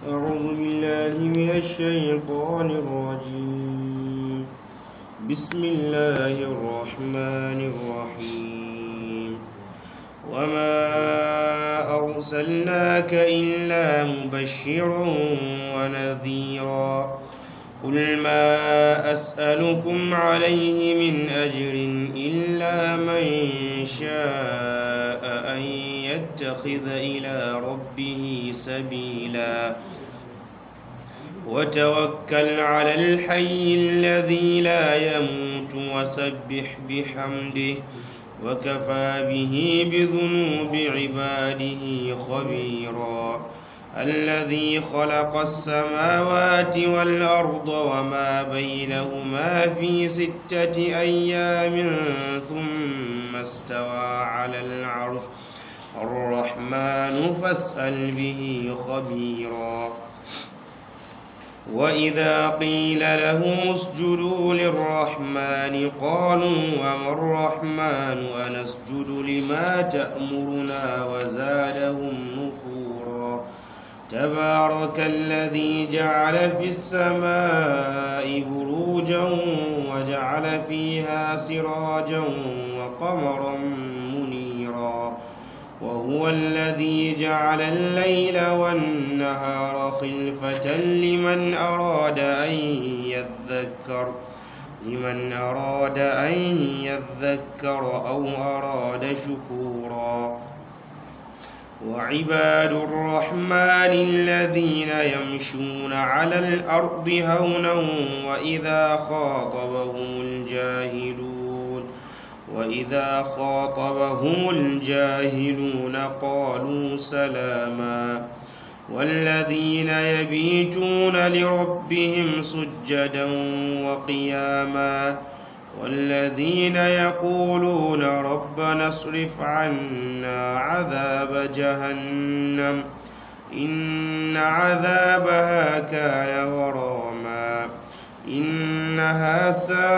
أعوذ بالله من الشيطان الرجيم. بسم الله الرحمن الرحيم. وما أرسلناك إلا مبشرا ونذيرا. قل ما أسألكم عليه من أجر إلا من شاء أن يتخذ إلى ربه سبيلا. وتوكل على الحي الذي لا يموت وسبح بحمده وكفى به بذنوب عباده خبيرا. الذي خلق السماوات والأرض وما بينهما في 6 أيام ثم استوى على العرش الرحمن فاسأل به خبيرا. وإذا قيل لهم اسجدوا للرحمن قالوا وما الرحمن أنسجد لما تأمرنا وزادهم نفورا. تبارك الذي جعل في السماء بروجا وجعل فيها سراجا وقمرا منيرا. وهو الذي جعل الليل والنهار خلفة لمن أراد أن يذكر أو أراد شكورا. وعباد الرحمن الذين يمشون على الأرض هونا وإذا خاطبهم الجاهلون قالوا سلاما. والذين يبيتون لربهم سجدا وقياما. والذين يقولون ربنا اصرف عنا عذاب جهنم إن عذابها كان غراما إنها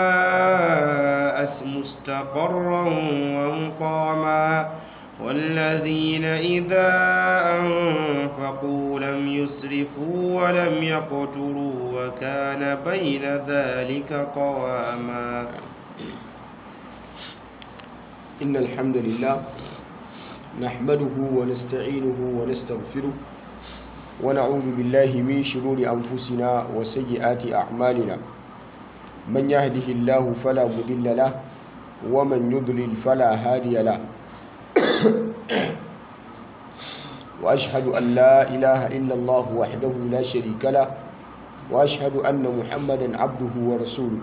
ساءت مستقرا ومقاما. والذين إذا أنفقوا لم يسرفوا ولم يقتروا وكان بين ذلك قواما. إن الحمد لله نحمده ونستعينه ونستغفره ونعوذ بالله من شرور أنفسنا وسيئات أعمالنا. من يهده الله فلا مضل له ومن يضلل فلا هادي له. وأشهد أن لا إله إلا الله وحده لا شريك له وأشهد أن محمدا عبده ورسوله.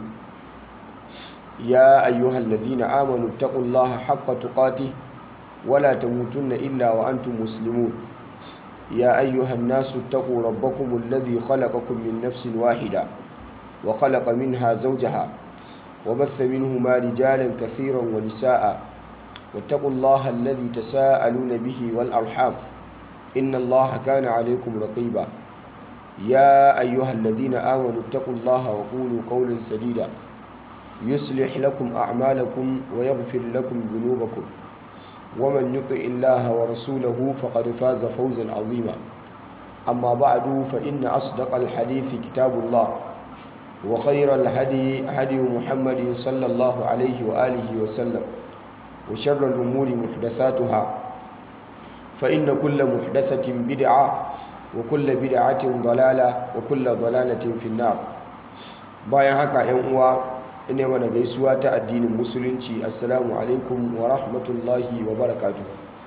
يا أيها الذين آمنوا اتقوا الله حق تقاته ولا تموتن إلا وأنتم مسلمون. يا أيها الناس اتقوا ربكم الذي خلقكم من نفس واحدة وخلق منها زوجها وبث منهما رجالا كثيرا ونساء. واتقوا الله الذي تساءلون به والأرحام إن الله كان عليكم رقيبا. يا أيها الذين آمنوا اتقوا الله وقولوا قولا سديدا يصلح لكم أعمالكم ويغفر لكم ذنوبكم ومن يطع الله ورسوله فقد فاز فوزا عظيما. أما بعد فإن أصدق الحديث كتاب الله وخير الهدي هدي محمد صلى الله عليه وآله وسلم وشر الأمور محدثاتها فإن كل محدثة بدعة وكل بدعة ضلالة وكل ضلالة في النار. bayan haka ‘yan uwa ina mana gaisuwa ta addinin musulunci assalamu alaikum wa rahmatullahi wa barakatuh.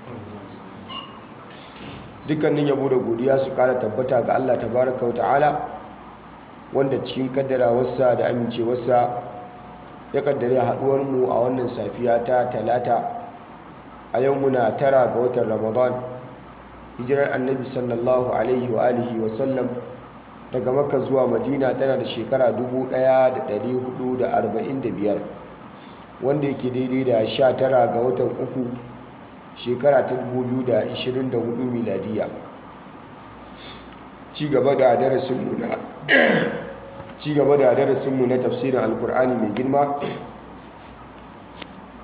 Dukkanin yabo da godiya su kara tabbata ga Allah tabaraka wa ta'ala wanda cikin kaddarawarsa da amincewarsa ya kaddare haduwar mu a wannan safiya ta talata a yau muna 9 ga watan Ramadan hijirar annabi sallallahu alaihi wa alihi wa sallam daga Makka zuwa Madina tana da shekara 1445 wanda yake daidai da 19 ga watan uku shekara ta 2024 miladiya. ci gaba da darasinmu na tafsirin alkur'ani mai girma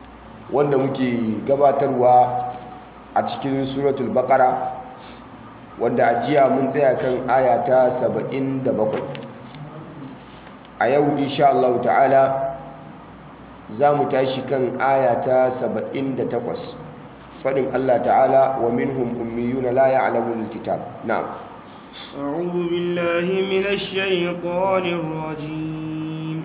wanda muke gabatarwa a cikin suratul baqara wanda a jiya mun tsaya kan aya ta 77. A yau insha Allah ta'ala za mu tashi kan aya ta 78 fadin Allah ta'ala wa minhum ummiyuna la ya'lamuna alkitab. Na'am. أعوذ بالله من الشيطان الرجيم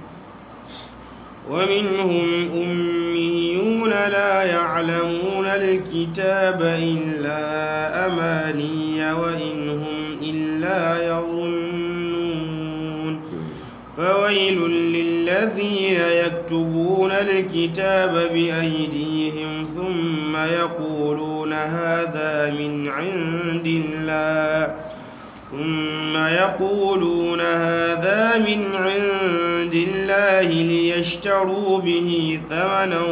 ومنهم أميون لا يعلمون الكتاب إلا أماني وإن هم إلا يظنون فويل للذين يكتبون الكتاب بأيديهم ثم يقولون هذا من عند الله ليشتروا به ثمنا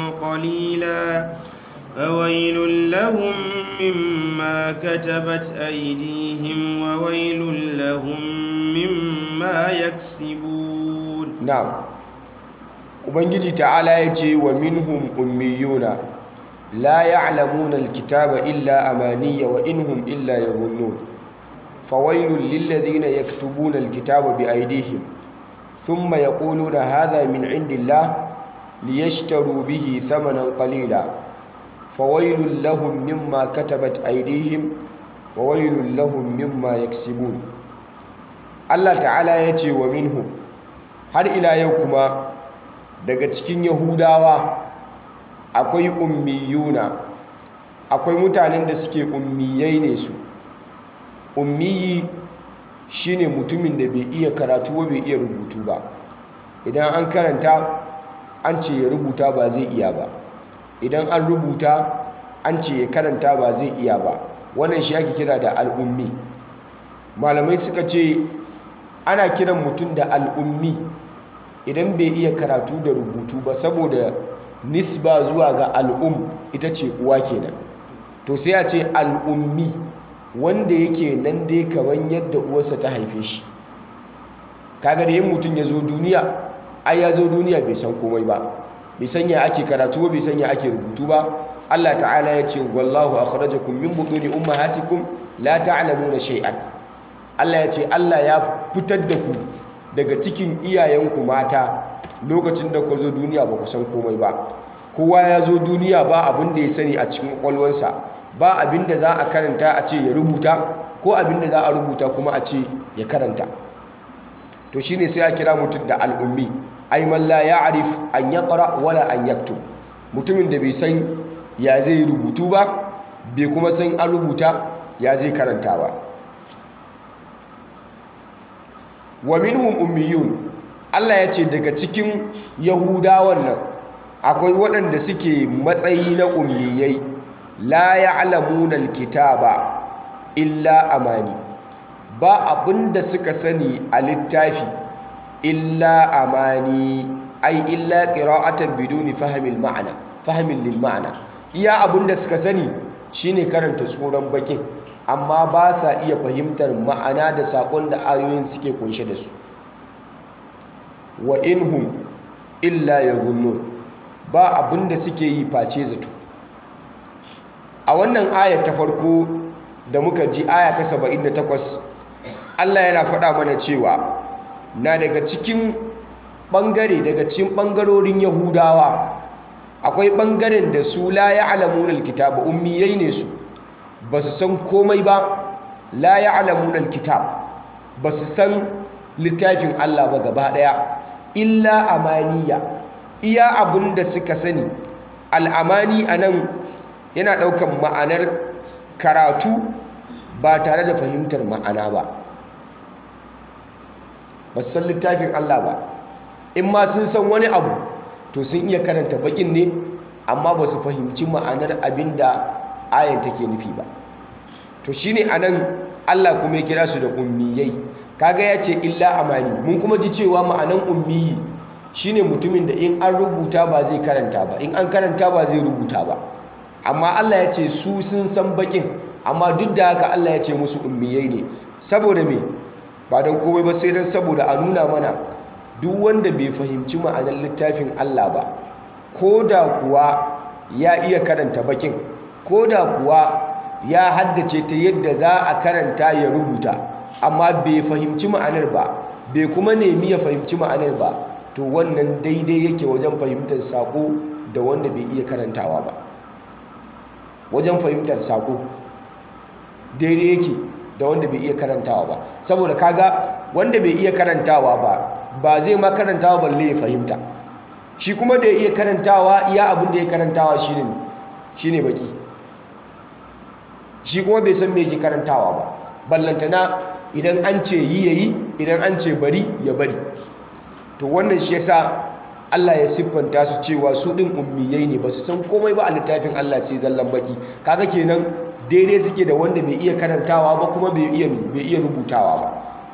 قليلا فويل لهم مما كتبت أيديهم وويل لهم مما يكسبون. نعم. Ubangiji ta'ala ya ce wa minhum ummiyuna la ya'lamuna alkitaba illa amaniya wa inhum illa yadhunnun fawailul lilladhina yaktubuna alkitaba biaydihim thumma yaquluna hadha min indillah liyashtaru bihi thamanan qalila fawailul lahum mimma katabat aydihim wa wailul lahum mimma yaksibun. Allah ta'ala ya ce wa minhum, har ila yau kuma daga cikin yahudawa akwai ummiyuna, akwai mutanen da suke ummiyai ne su. Ummiyi shine mutumin da bai iya karatu ba bai iya rubutu ba, idan an karanta an ce ya rubuta ba zai iya ba, idan an rubuta an ce ya karanta ba zai iya ba. Wannan shi ake kira da al'ummi. Malamai suka ce ana kiran mutum da al'ummi idan bai iya karatu da rubutu ba, saboda nisba zuwa ga al'um ita ce uwa kenan. To sai a ce al'ummi wanda yake nan dai kamar yadda uwarsa ta haife shi. Kaga da yin mutum ya zo duniya, ai ya zo duniya bai san komai ba, bai san ya ake karatu ba, bai san ya ake rubutu ba. Allah ta'ala ya ce wallahu akhrajakum min butuni ummahatikum la ta'lamuna shay'an. Allah ya ce Allah ya fitar da ku daga cikin iyayenku mata lokacin da ku zo duniya ba ku san komai ba. Kowa ya zo duniya ba abin da ya sani a cikin kwalwansa, ba abin da za a karanta a ce ya rubuta, ko abin da za a rubuta kuma a ce ya karanta. To shine sai a kira mutum da al'ummi, ay man la ya'rif an yaqra wala an yaktub, mutumin da bai san ya zai rubutu ba, bai kuma san an rubuta ya zai karanta ba. Wa minhum ummiyun, Allah ya ce daga cikin yahudawan nan akwai waɗanda suke matsayi na ummiyai, la ya'lamuna alkitaba illa amani, ba abinda suka sani a littafi illa amani, ai illa qira'atan biduni fahmin lil ma'ana. Iya abinda suka sani shine karanta tsoron bakin, amma ba sa iya fahimtar ma'ana da sakon da ayoyin suke kunshe da su. Wa inhum illa yadhunnun, ba abinda suke yi face zato. A wannan ayar ta farko da muka ji, aya ta 78, Allah yana faɗa mana cewa na daga cikin ɓangarorin Yahudawa akwai ɓangaren da su la ya'lamuna alkitaba, ummiyai ne su, ba su san komai ba. La ya'lamuna alkitab, ba su san littafin Allah ba gaba ɗaya, illa amaniya, iya abin da suka sani. Al'amani a nan yana ɗaukan ma'anar karatu ba tare da fahimtar ma'ana ba. Ba su san littafin Allah ba, in ma sun san wani abu to sun iya karanta bakin ne, amma ba su fahimci ma'anar abin da ayan take nufi ba. To shine anan Allah kuma ya kira su da ummiyai. Kaga ya ce illa amani, mun kuma ji cewa ma'anan ummiyi shine mutumin da in an rubuta ba zai karanta ba, in an karanta ba zai rubuta ba. Amma Allah ya ce su sun san bakin, amma duk da haka Allah ya ce musu ummiyai ne. Saboda me? Ba don komai ba sai don saboda a nuna mana duk wanda bai fahimci ma'anar littafin Allah ba, ko da kuwa ya iya karanta bakin, ko da kuwa ya haddace ta yadda za a karanta ya rubuta amma bai fahimci ma'anar ba bai kuma nemi ya fahimci ma'anar ba, to wannan daidai yake wajen fahimtar sako da wanda bai iya karantawa ba. Wajen fahimtar sako daidai yake da wanda bai iya karantawa ba, saboda kaga wanda bai iya karantawa ba zai ma karantawa balle ya fahimta, shi kuma da ya iya karantawa iya abin da ya karantawa shine baki, shi kuma bai san me yake karantawa ba, ballantana idan an ce yi yayi, idan an ce bari ya bari. To wannan shi yasa Allah ya siffanta su cewa su din ummiyai ne, ba su san komai ba a littafin Allah sai zallan baki. Kaga kenan daidai suke da wanda bai iya karantawa ba kuma bai iya rubutawa ba.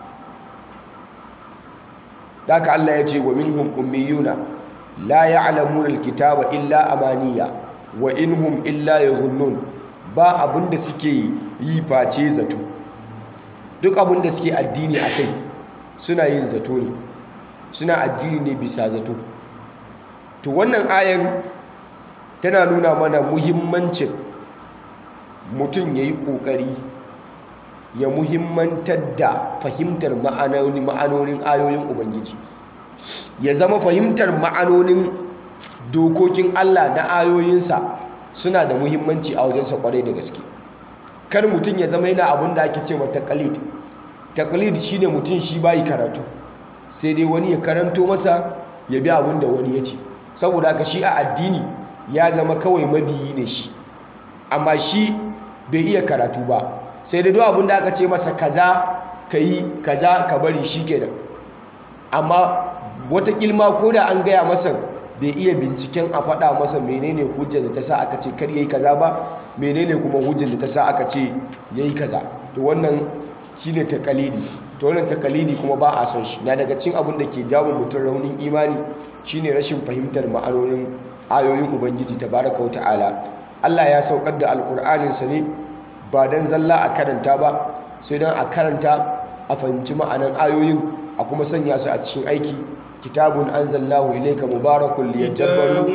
Daka Allah ya ce wa minhum ummiyuna la ya'lamuna alkitaba illa amaniya wa inhum illa yadhunnun. Ba abinda suke yi face zato, duk abinda suke addini akai suna yin zato ne, suna addini ne bisa zato. To wannan ayan tana nuna mana muhimmancin mutum ya yi ƙoƙari ya muhimmantar da fahimtar ma'anonin ayoyin Ubangiji, ya zama fahimtar ma'anonin dokokin Allah na ayoyinsa suna da muhimmanci a wajensa kwarai da gaske. Kar mutum ya zama yana abin da ake ce ma taqlid. Taqlid shine mutum shi bayi karatu, sai dai wani ya karanto masa ya bi abin da wani ya ce, saboda haka shi a addini ya zama kawai mabiyi ne shi, amma shi bai iya karatu ba, sai dai duk abin da aka ce masa kaza ka yi kaza ka bari shi kenan. Amma wata kilma ko da an gaya masa bai iya binciken a faɗa masa menene hujjar da ta sa aka ce kar yayi kaza ba, menene kuma hujjar da ta sa aka ce yayi kaza. To wannan shine taqalidi. To wannan taqalidi kuma ba a son shi. Na daga cikin abin da ke jawo mutum raunin imani shine rashin fahimtar ma'anonin ayoyin Ubangiji tabaraka wa ta'ala. Allah ya saukar da alkur'anin sa ne ba dan zalla a karanta ba, sai dan a karanta a fahimci ma'anan ayoyin a kuma sanya su a cikin aiki. kitabun anzalnahu ilayka mubarakun liyadabbaru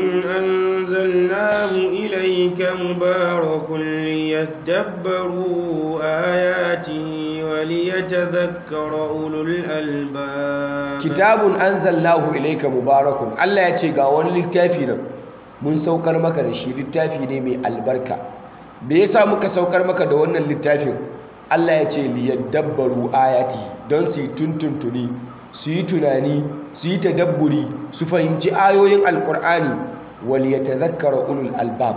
ayatihi wa liyatadhakkara ulul albab. Kitabun anzalnahu ilayka mubarakun, Allah ya ce ga wani littafi nan mun saukar maka da shi, littafi ne mai albarka. Me yasa muka saukar maka da wannan littafin? Allah ya ce liyadabbaru ayati, don su yi tuntuntuni, su yi tunani, su yi tadabburi, su fahimci ayoyin alkur'ani. wal yatadhakkara ulul albab,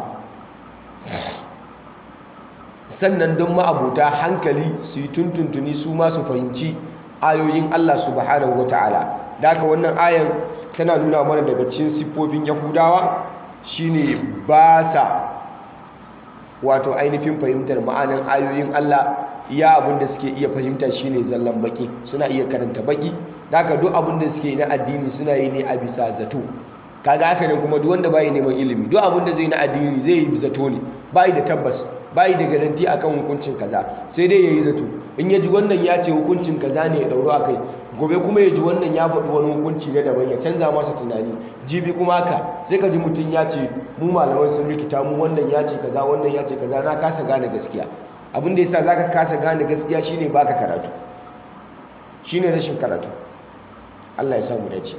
sannan don ma'abuta hankali su yi tuntuntuni su ma su fahimci ayoyin Allah subhanahu wata'ala. Da haka wannan ayan tana nuna mana daga cikin siffofin Yahudawa shine ba sa wato ainihin fahimtar ma'anan ayoyin Allah. Iya abin da suke iya fahimta shine zallan baki, suna iya karanta baki. Da haka duk abin da suke na addini suna yi ne a bisa zato. Kaga haka ne kuma duk wanda bai neman ilimi, duk abin da zai na addini zai yi zato ne, bai da tabbas, bai da garanti akan hukuncin kaza, sai dai yayi zato. In ya ji wannan ya ce hukuncin kaza ne ya dauro akai, gobe kuma ya ji wannan ya faɗi wani hukunci na daban ya canza masa tunani, jibi kuma haka sai ka ji mutum ya ce mu malaman sun rikita mu, wannan ya ce kaza, wannan ya ce kaza, na kasa gane gaskiya. Abin da yasa zaka kasa gane gaskiya shine baka karatu, shine rashin karatu. Allah ya samu dace.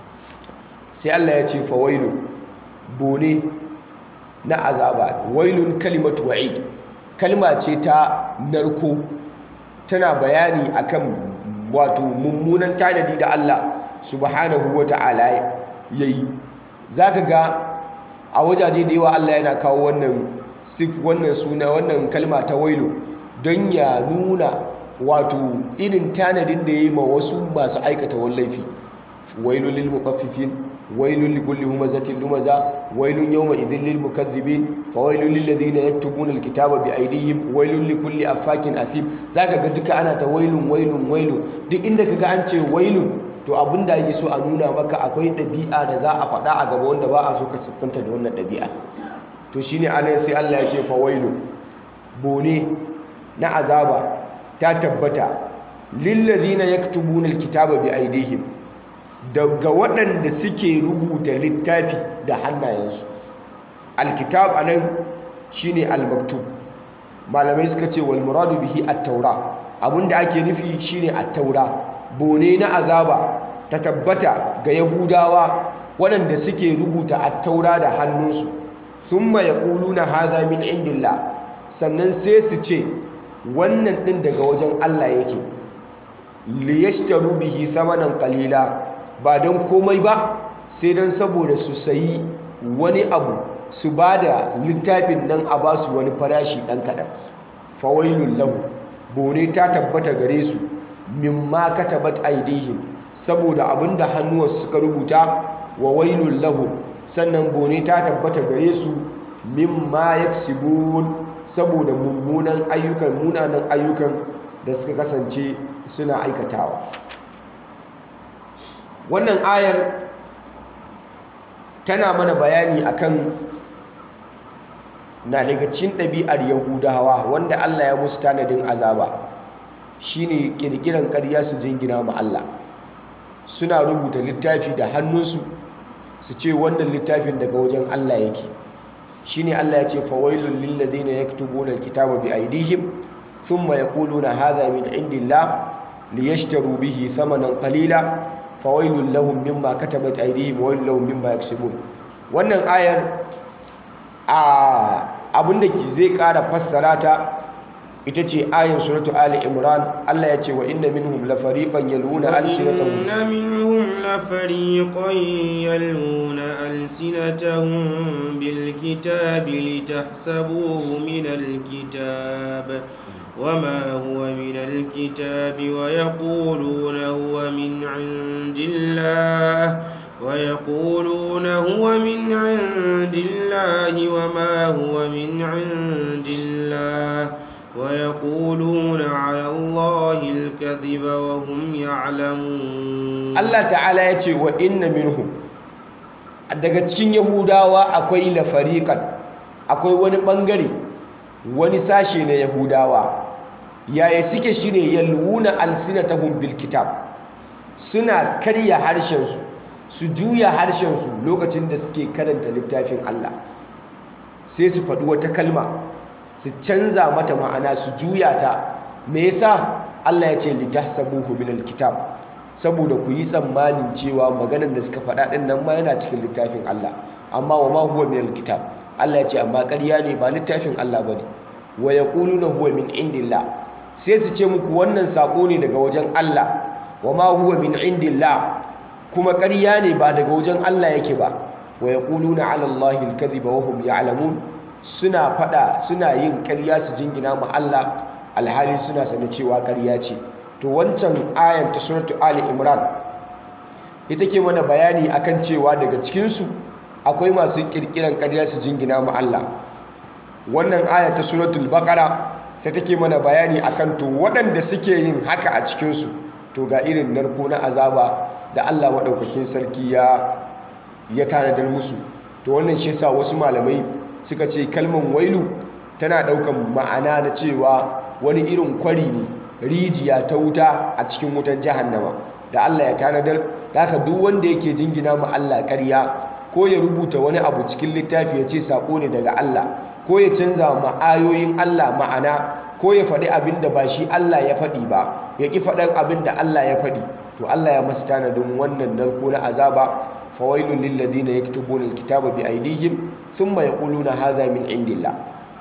Sai Allah ya ce fawailu, bone na azaba. Wailun kalimatu wa'id, kalma ce ta narko, tana bayani akan wato mummunan tanadi da Allah subhanahu wata'ala yayi. Zaka ga a wajaje da yawa Allah yana kawo wannan suna, wannan kalma ta wailu don ya nuna wato irin tanadin da yayi ma wasu masu aikata wallafi. wailul lil mutaffifin, wailul likulli humazatin lumaza, wailun yawma idhil lil mukaththibin, fawailul lil ladina yaktubuna alkitaba bi aydihim, wailul likulli affakin athim. Zaka ga duka ana ta wailun wailun wailun. Duk inda kaga an ce wailun, to abinda yake so a nuna maka akwai ɗabi'a da za a faɗa a gaba wanda ba a so ka siffanta da wannan ɗabi'a. To shine anan sai Allah ya ce fawailun, bone na azaba ta tabbata lil ladina yaktubuna alkitaba bi aydihim, daga waɗanda suke rubuta littafi da hannayensu. Alkitab anan shine almaktub. malamai suka ce wal muradu bihi at-taura abinda ake nufi shine at-taura bone na azaba ta tabbata ga yahudawa waɗanda suke rubuta at-taura da hannunsu thumma yaquluna hadha min indillah sannan sai su ce wannan din daga wajen Allah yake liyashtaru bihi samanan qalila ba don komai ba sai don saboda su sayi wani abu su ba da littafin nan a ba su wani farashi ɗan kaɗan fawailun lahu bone ta tabbata gare su mimma katabat aidihim saboda abinda hannuwarsu suka rubuta wa wailun lahu sannan bone ta tabbata gare su mimma yaksibun saboda munanan ayyukan da suka kasance suna aikatawa. Wannan ayar tana mana bayani akan na daga cikin ɗabi'ar yahudawa wanda Allah ya musu tanadin azaba shine kirkiran ƙarya su jingina ma Allah. Suna rubuta littafi da hannunsu su ce wannan littafin daga wajen Allah yake. Shine Allah ya ce fawailul lil ladina yaktubuna alkitaba bi aydihim thumma yaquluna hadha min indillah liyashtaru bihi thamanan qalila fawailul lahum mimma katabat aydihim wa wailul lahum mimma yaksubun. Wannan ayar abinda zai ƙara fassara ta ita ce ayar suratu Ali Imran. Allah ya ce wa inna minhum la fariqan yaluna alsinatahum inna minhum la fariqan yaluna alsinatahum bil kitabi litahsabuhu min al kitab وما هو من الكتاب ويقولون هو من عند الله وما هو من عند الله ويقولون على الله الكذب وهم يعلمون. الله تعالى يقول وإن منهم daga cikin yahudawa akwai la fariqan akwai wani bangare wani sashe na yahudawa yaya suke shine yalwuna alsinatahum bil kitab suna karya harshensu su juya harshensu lokacin da suke karanta littafin Allah sai su faɗi wata kalma su canza mata ma'ana su juya ta. Me yasa? Allah ya ce litahsabuhu min alkitab saboda ku yi tsammanin cewa maganar da suka faɗa ɗin nan ma yana cikin littafin Allah amma wa ma huwa min alkitab Allah ya ce amma ƙarya ne ba littafin Allah bane. Wa yaquluna huwa min indillah sai su ce muku wannan sako ne daga wajen Allah wa ma huwa min indillah kuma ƙarya ne ba daga wajen Allah yake ba. Wa yaquluna ala Allahi alkadhiba wa hum ya'lamun suna yin ƙarya su jingina ma Allah alhali suna sane cewa ƙarya ce. To wancan ayan ta suratu Ali Imran ita ke mana bayani akan cewa daga cikinsu akwai masu ƙirƙiran ƙarya su jingina ma Allah. Wannan aya ta suratul Baqara sai take mana bayani akan to waɗanda suke yin haka a cikinsu to ga irin narko na azaba da Allah maɗaukakin sarki ya tanadar musu. To wannan shi yasa wasu malamai suka ce kalman wailu tana ɗaukan ma'ana na cewa wani irin kwari ne, rijiya ta wuta a cikin wutan jahannama da Allah ya tanadar. Da haka duk wanda yake jingina ma Allah ƙarya ko ya rubuta wani abu cikin littafi ya ce sako ne daga Allah ko ya canza ma ayoyin Allah ma'ana ko ya faɗi abin da ba shi Allah ya faɗi ba ya ƙi faɗan abin da Allah ya faɗi, to Allah ya masa tanadin wannan narko na azaba. fawailun lil ladina yaktubuna alkitaba bi aydihim thumma yaquluna hadha min indillah.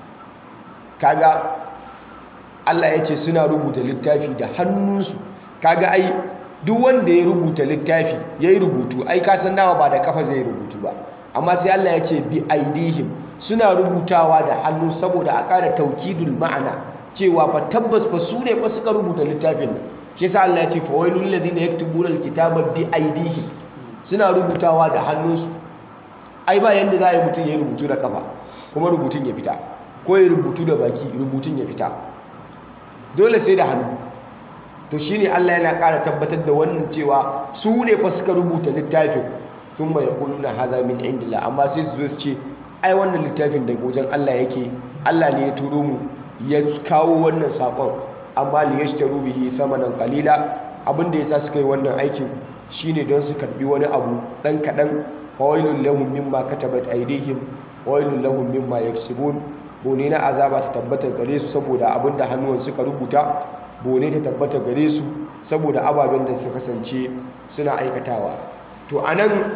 Kaga Allah ya ce suna rubuta littafi da hannunsu. Kaga ai duk wanda ya rubuta littafi yayi rubutu ai ka san nawa ba da kafa zai rubutu ba, amma sai Allah ya ce bi aydihim suna rubutawa da hannu saboda a ƙara taukidul ma'ana cewa fa tabbas fa su ne fa suka rubuta littafin nan. Shi yasa Allah ya ce fawailul lil ladina yaktubuna alkitaba bi aydihim suna rubutawa da hannunsu. Ai ba yanda za a yi mutum ya yi rubutu da kafa kuma rubutun ya fita, ko ya rubutu da baki rubutun ya fita, dole sai da hannu. To shine Allah yana ƙara tabbatar da wannan cewa su ne fa suka rubuta littafin thumma yaquluna hadha min indillah, amma sai su zo su ce ai wannan littafin daga wajen Allah yake, Allah ne ya turo mu ya kawo wannan sakon, amma li yashtaru bihi thamanan qalila. Abinda yasa suka yi wannan aikin shine don su karbi wani abu dan kadan. Fawailul lahum mimma katabat aydihim wailul lahum mimma yaksubun. bone na azaba ta tabbata gare su saboda abinda hannuwan suka rubuta, bone ta tabbata gare su saboda ababen da suka kasance suna aikatawa. To anan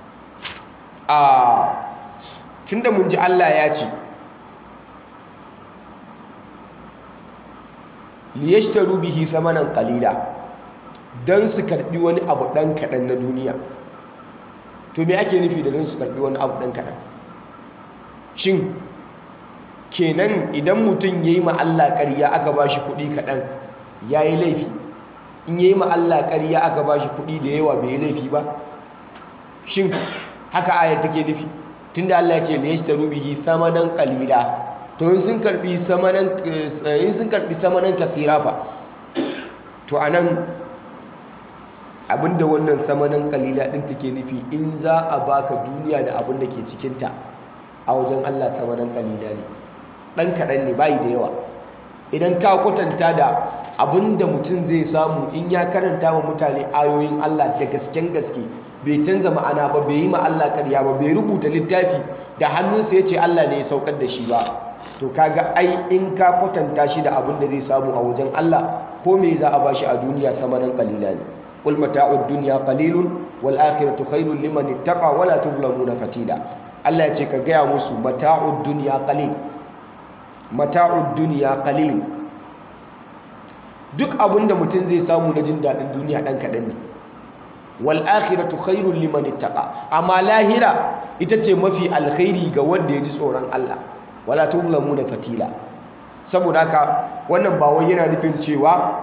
tunda mun ji Allah ya ce liyashtaru bihi samanan qalila, dan su karbi wani abu dan kadan na duniya. To me ake nufi da dan su karbi wani abu dan kadan? Shin kenan idan mutum yayi ma Allah ƙarya aka bashi kuɗi kadan yayi laifi, in yayi ma Allah ƙarya aka bashi kuɗi da yawa bai yi laifi ba? Shin haka ayar take nufi? Tunda Allah ya ce liyashtaru bihi samanan qalila, to in sun karbi samanan kasira fa? To anan abinda wannan samanan kalila din take nufi, in za a baka duniya da abin da ke cikinta, a wajen Allah samanan kalila ne, dan kaɗan ne, bayi da yawa. Idan ka kwatanta da abinda mutum zai samu in ya karanta wa mutane ayoyin Allah da gasken gaske, bai canza ma'ana ba, bai yi ma Allah ƙarya ba, bai rubuta littafi da hannunsa ya ce Allah ne ya saukar da shi ba, to kaga ai in ka kwatanta shi da abin da zai samu a wajen Allah, ko me za a bashi a duniya samanan kalila ne. qul mata'ud dunya qalilun wal akhiratu khairul liman ittaqa wala tuzlamuna fatila. Allah ya ce ka gaya musu mata'ud dunya qalil, mata'ud dunya qalil, duk abin da mutum zai samu na jin daɗin duniya ɗan kaɗan ne. Wal akhiratu khairul liman ittaqa, amma lahira ita ce mafi alkhairi ga wanda ya ji tsoron Allah, wala tuzlamuna fatila. Saboda haka wannan ba wai yana nufin cewa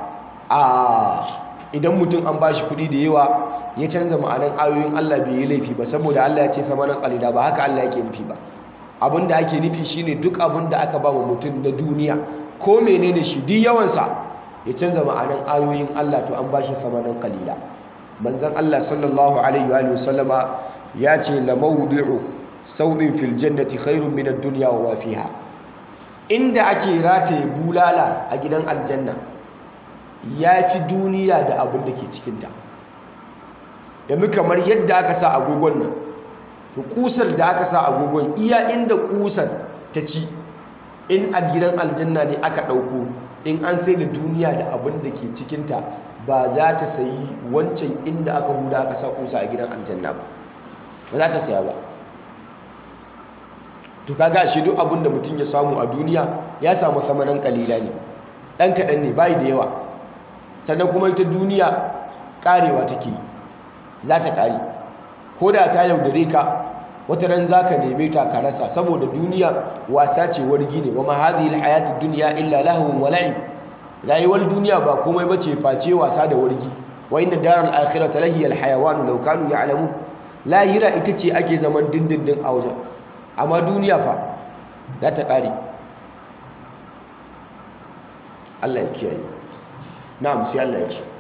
idan mutum an bashi kuɗi da yawa ya canza ma'anan ayoyin Allah bai yi laifi ba, saboda Allah ya ce samanan qalila, ba haka Allah yake nufi ba. Abinda ake nufi shine duk abinda aka ba wa mutum na duniya ko menene shi duk yawansa ya canza ma'anan ayoyin Allah, to an bashi samanan qalila. Manzon Allah sallallahu alaihi wa sallama ya ce la mawdi'u sawdin fil jannati khairun min ad-dunya wa ma fiha. Inda ake rataye bulala a gidan aljanna ya fi duniya da abin da ke cikinta. Yanzu kamar yadda aka sa agogon nan, to kusar da aka sa agogon iya inda kusar ta ci, in a gidan aljanna ne aka ɗauko, in an sai da duniya da abin da ke cikinta ba za ta sayi wancan inda aka huda aka sa kusa a gidan aljanna ba za ta saya ba. To kaga shi duk abin da mutum ya samu a duniya ya samu samanan kalila ne, ɗan kaɗan ne, bayi da yawa. Sannan kuma ita duniya ƙarewa take, za ta ƙare, ko da ta yaudare ka wata ran za ka neme ta ka rasa, saboda duniya wasa ce, wargi ne. Wa ma hadhihi alhayatu dunya illa lahwun wa la'ib. Rayuwar duniya ba komai bace face wasa da wargi. Wa inna daral akhirata lahiya alhayawan law kanu ya'lamun. Lahira ita ce ake zaman dindindin a wajen, amma duniya fa za ta ƙare. Allah ya kiyaye. Na'am, sai Allah ya ce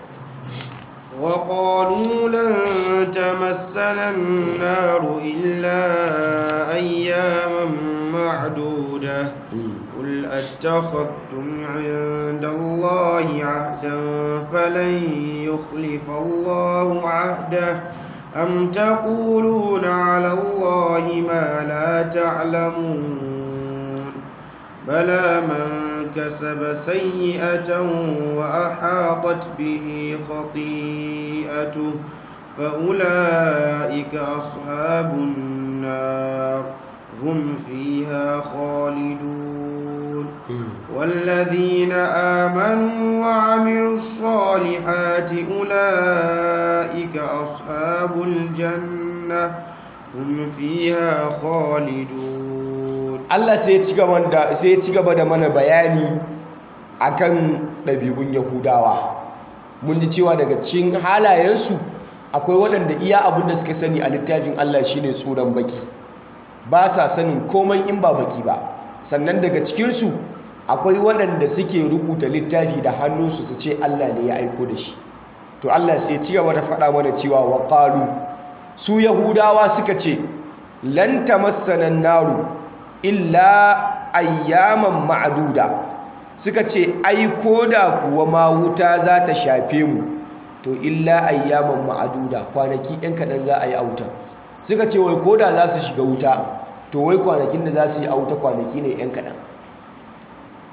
وقالوا لن تمسنا النار إلا أياما معدودة قل أتخذتم عند الله عهدا فلن يخلف الله عهده أم تقولون على الله ما لا تعلمون بلى من كسب سيئة وأحاطت به خطيئته فأولئك أصحاب النار هم فيها خالدون والذين آمنوا وعملوا الصالحات أولئك أصحاب الجنة هم فيها خالدون. Allah sai ya ci gaba da mana bayani akan ɗabi'un Yahudawa. Mun ji cewa daga cikin halayensu akwai waɗanda iya abin da suka sani a littafin Allah shine tsoron baki, ba sa sanin komai in ba baki ba. Sannan daga cikinsu akwai waɗanda suke rubuta littafi da hannunsu su ce Allah ne ya aiko da shi. To Allah sai ya ci gaba da faɗa mana cewa wa qalu, su Yahudawa suka ce lan tamassana an-naru illa ayyaman ma'aduda, suka ce ai koda kuwa ma wuta za ta shafe mu to illa ayyaman ma'aduda, kwanaki ɗan kaɗan za a yi a wuta. Suka ce wai koda za su shiga wuta to wai kwanakin da za su yi a wuta kwanaki ne ɗan kaɗan.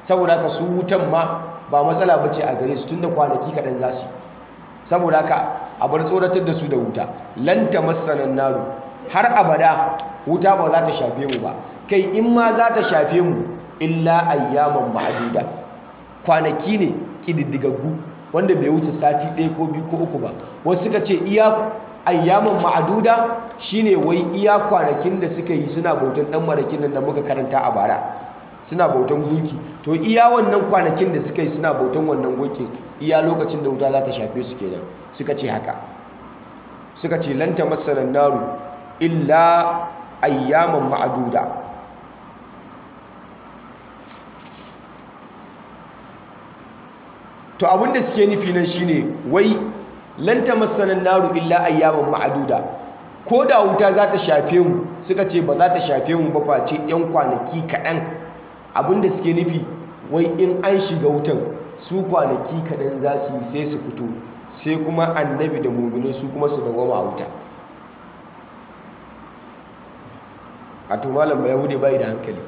saboda haka su wutan ma ba matsala bace a gare su tunda kwanaki kaɗan za su yi. Saboda haka a bar tsoratar da su da wuta. Lan tamassana naru, har abada wuta ba za ta shafe mu ba, kai in ma za ta shafe mu illa ayyaman ma'aduda, kwanaki ne ƙididdigaggu wanda bai wuce sati ɗaya ko biyu ko uku ba. Wasu suka ce iya ayyaman ma'aduda shine wai iya kwanakin da suka yi suna bautan ɗan marakin nan da muka karanta a bara, suna bautan gunki, to iya wannan kwanakin da suka yi suna bautan wannan gunkin iya lokacin da wuta za ta shafe su kenan. Suka ce haka, suka ce lan tamassana naru illa ayyaman ma'aduda. To abinda suke nufi nan shine wai lan tamassana naru illa ayyaman ma'aduda, ko da wuta za ta shafe mu, suka ce ba za ta shafe mu ba face yan kwanaki kaɗan. Abinda suke nufi wai in an shiga wutan su kwanaki kaɗan za su yi sai su fito, sai kuma annabi da mu'minai su kuma su dawoma a wuta. A to malam ba yahudi bai da hankali,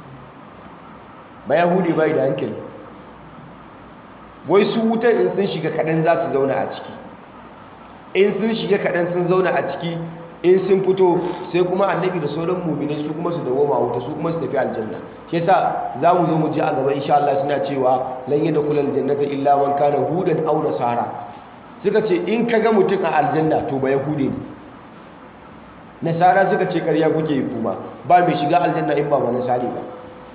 ba yahudi bai da hankali. Wai su wutan in sun shiga kaɗan za su zauna a ciki, in sun shiga kaɗan sun zauna a ciki, in sun fito sai kuma annabi da sauran mu'minai su kuma su dawoma a wuta, su kuma su tafi aljanna. Shi yasa za mu zo mu ji a gaba insha Allah suna cewa lan yadkhulul jannata illa man kana hudan aw nasara. Suka ce in ka ga mutum a aljanna to ba yahude ne. Nasara suka ce ƙarya kuke yi kuma, ba mai shiga aljanna in ba nasari ba.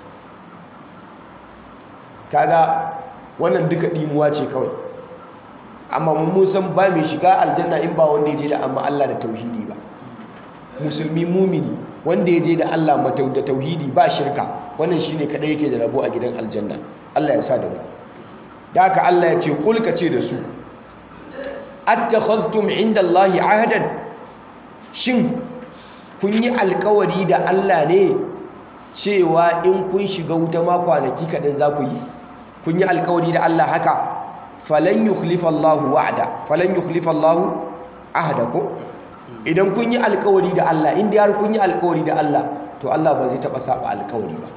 Kaga wannan duka ɗimuwa ce kawai, amma mun san ba mai shiga aljanna in ba wanda ya je da amma Allah da tauhidi ba. Musulmi mumini wanda ya je da Allah da tauhidi ba shirka, wannan shine kadai yake da rabo a gidan aljanna. Allah ya sa da mu. Da haka Allah ya ce kul ka ce da su attakhadhtum indallahi ahadan, shin kun yi alkawari da Allah ne cewa in kun shiga wuta ma kwanaki kaɗan za ku yi? Kun yi alkawari da Allah haka? Falan yukhlifa Allahu wa'ada, falan yukhlifa Allahu ahada ko? Idan kun yi alkawari da Allah, inda har kun yi alkawari da Allah, to Allah ba zai taɓa saba alkawari ba.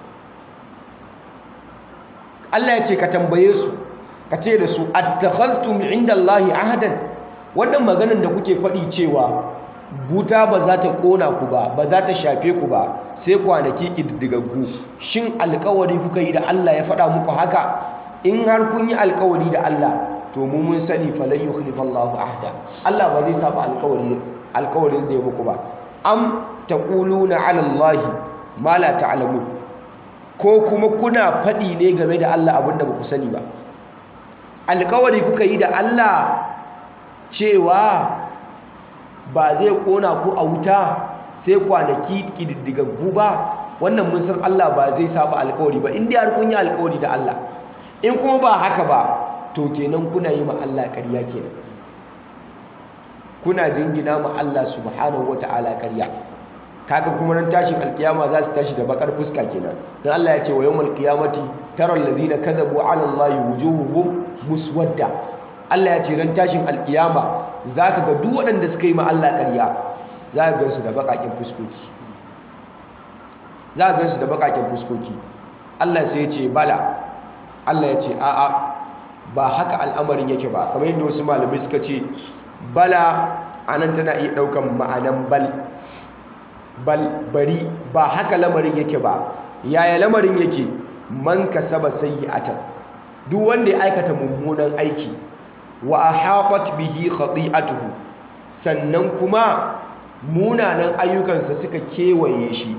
Allah ya ce ka tambaye su, ka ce da su attakhadhtum indallahi ahadan, wannan maganar da kuke faɗi cewa wuta ba za ta ƙona ku ba, ba za ta shafe ku ba sai kwanaki ƙididdigaggu, shin alkawari kuka yi da Allah ya faɗa muku haka? In har kun yi alkawari da Allah, to mu mun sani falan yukhlifa Allahu ahda, Allah ba zai saba alkawarin da ya muku ba. Am taquluna ala Allahi ma la ta'lamun, ko kuma kuna faɗi ne game da Allah abinda ba ku sani ba. Alkawari kuka yi da Allah cewa ba zai kona ku a wuta sai kwanaki ƙididdigaggu ba, wannan mun san Allah ba zai saba alkawari ba in dai har kun yi alkawari da Allah. In kuma ba haka ba, to kenan kuna yi ma Allah ƙarya kenan, kuna jingina ma Allah subhanahu wata'ala ƙarya. Kaga kuma ran tashin alkiyama za su tashi da bakar fuska kenan, dan Allah ya ce wa yawmal qiyamati taral ladina kadhabu ala Allahi wujuhuhum muswadda. Allah ya ce ran tashin alkiyama zaka ga duk waɗanda suka yi ma Allah ƙarya za ka gansu da bakakin fuskoki, za ka gansu da bakakin fuskoki. Allah sai ya ce bala, Allah ya ce a'a ba haka al'amarin yake ba, kamar yadda wasu malamai suka ce bala anan tana iya ɗaukan ma'anan bari, ba haka lamarin yake ba. Yaya lamarin yake? Man kasaba sayyi'atan, duk wanda ya aikata mummunan aiki, wa ahatat bihi khati'atuhu, sannan kuma munanan ayyukansa suka kewaye shi,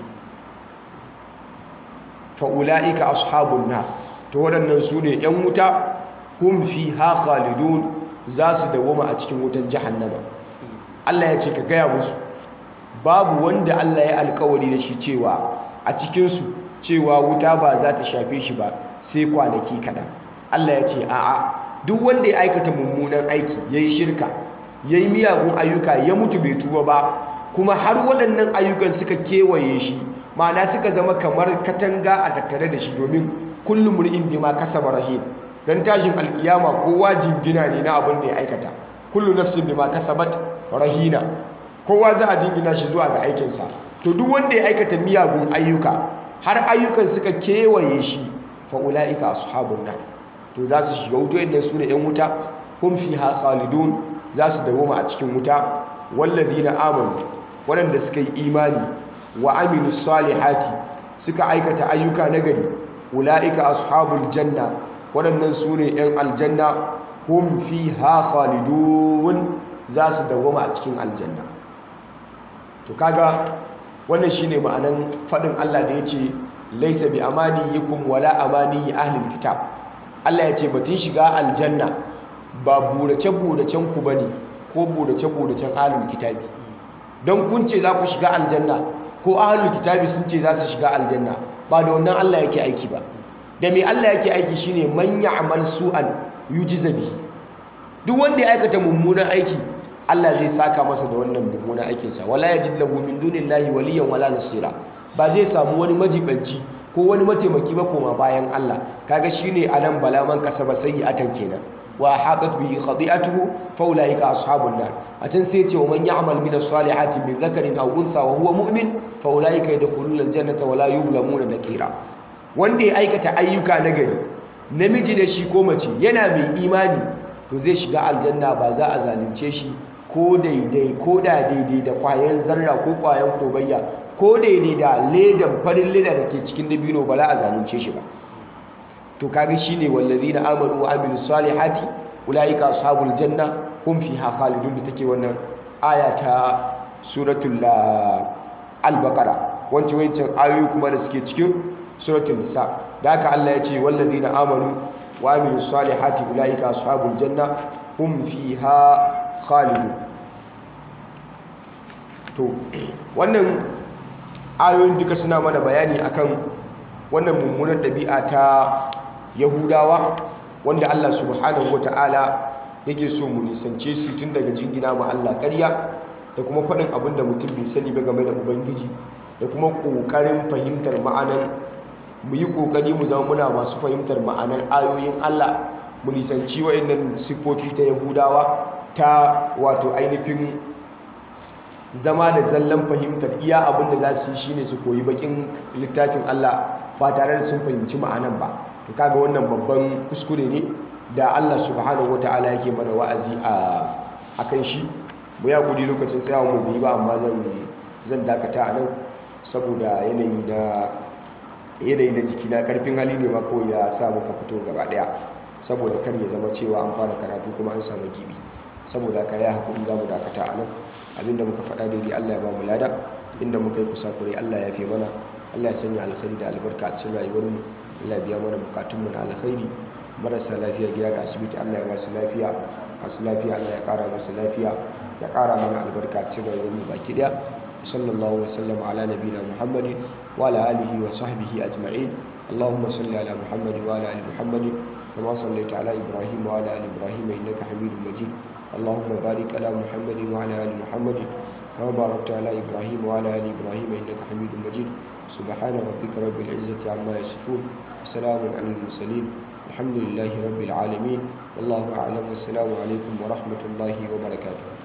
fa ulaika ashabun nar, to waɗannan su ne ‘yan wuta, hum fiha khalidun, za su dawoma a cikin wutan jahannama. Allah ya ce ka gaya musu babu wanda Allah ya alkawari da shi cewa a cikinsu cewa wuta ba za ta shafe shi ba sai kwanaki kaɗan. Allah ya ce a'a, duk wanda ya aikata mummunan aiki, ya yi shirka, ya yi miyagun ayyuka, ya mutu bai tuba ba, kuma har waɗannan ayyukan suka kewaye shi, ma'ana suka zama kamar katanga a tattare da shi, domin kullum mur'in bima kasaba rahin, dan tashin alkiyama kowa jingina ne na abin da ya aikata. Kullu nafsin bima kasabat rahina, kowa za a jingina shi zuwa ga aikinsa. To duk wanda ya aikata miyagun ayyuka har ayyukan suka kewaye shi, fa ulaika ashabun nar to za su shiga wuta yadda su ne yan wuta hum fiha khalidun za su dawoma a cikin wuta walladina amanu waɗanda suka yi imani wa amilus salihati suka aikata ayyuka nagari ulaika ashabul janna waɗannan su ne yan aljanna hum fiha khalidun za su dawoma a cikin aljanna. To kaga wannan shine ma'anan fadin Allah da yace laisa bi amaniyikum wala amani ahlil kitab. Allah yace batun shiga aljanna ba burace buracen ku bane ko burace buracen ahlul kitabi. Don kun ce za ku shiga aljanna ko ahlul kitabi sun ce za su shiga aljanna ba da wannan Allah yake aiki ba. Da me Allah yake aiki shine man ya'mal su'an yujza bihi. Duk wanda ya aikata mummunan aiki Allah zai saka masa da wannan mummunan aikinsa wala yajid lahu min dunillahi waliyan wala nasira. Ba zai samu wani majibanci ko wani mataimaki ba koma bayan Allah. Kaga shine anan balaman kasaba sayyi'atan kenan wa hatat bihi khati'atuhu fa ulaika ashabun nar. Atan sai ce wa man ya'mal min as-salihati min dhakarin aw untha wa huwa mu'min fa ulaika yadkhuluna al-jannata wa la yuzlamuna nakira. Wanda ya aikata ayyuka nagari namiji da shi ko mace yana mai imani to zai shiga aljanna ba za a zalunce shi ko daidai ko da daidai da kwayan zarra ko kwayan kobayya ko daidai da ledan farin leda da ke cikin dabino ba za a zalunce shi ba. To kaga shine wallazina amanu wa amilus salihati ulaika ashabul janna hum fiha khalidun da take wannan aya ta suratul al-baqara wancan ayoyi kuma da suke cikin suratul nisa. Da haka Allah ya ce wallazina amanu wa amilus salihati ulaika ashabul janna hum fiha khalidun. To wannan ayoyin duka suna mana bayani akan wannan mummunar ɗabi'a ta Yahudawa wanda Allah subhanahu wata'ala yake so mu nisance su tun daga jingina ma Allah ƙarya da kuma faɗin abin da mutum bai sani ba game da Ubangiji da kuma ƙoƙarin fahimtar ma'anan mu yi ƙoƙari mu zama muna masu fahimtar ma'anan ayoyin Allah mu nisanci wa'annan siffofi ta Yahudawa ta wato ainihin zama da zallan fahimtar iya abin da za su yi shine su koyi bakin littafin Allah ba tare da sun fahimci ma'anan ba. To kaga wannan babban kuskure ne da Allah subhanahu wataala yake mana wa'azi a kan shi. Mu ya gudi lokacin tsayawa mu bi ba amma zan dakata a nan saboda yanayi na jiki na karfin hali ne ma kawai ya sa muka fito gaba daya saboda kar ya zama cewa an fara karatu kuma an samu gibi. Saboda ka ya hakuri za mu dakata a nan. Abinda muka faɗa daidai Allah ya ba mu lada, inda muka yi kusakure Allah ya fi mana. Allah ya sanya alkhairi da albarka a cikin rayuwarmu. Allah ya biya mana bukatunmu na alkhairi. Marasa lafiya gida da asibiti Allah ya ba su lafiya. Masu lafiya Allah ya ƙara musu lafiya, ya ƙara mana albarka a cikin rayuwarmu baki daya. Sallallahu alaihi wasallam ala nabiyina Muhammadin wa ala alihi wa sahbihi ajma'in. Allahumma salli ala Muhammadin wa ala ali Muhammadin kama sallaita ala Ibrahim wa ala ali Ibrahim innaka Hamidum Majid. اللهم بارك على محمد وعلى آل محمد كما باركت على إبراهيم وعلى آل إبراهيم إنك حميد مجيد. سبحان ربك رب العزة عما يصفون وسلام على المرسلين الحمد لله رب العالمين والله أعلم والسلام عليكم ورحمة الله وبركاته.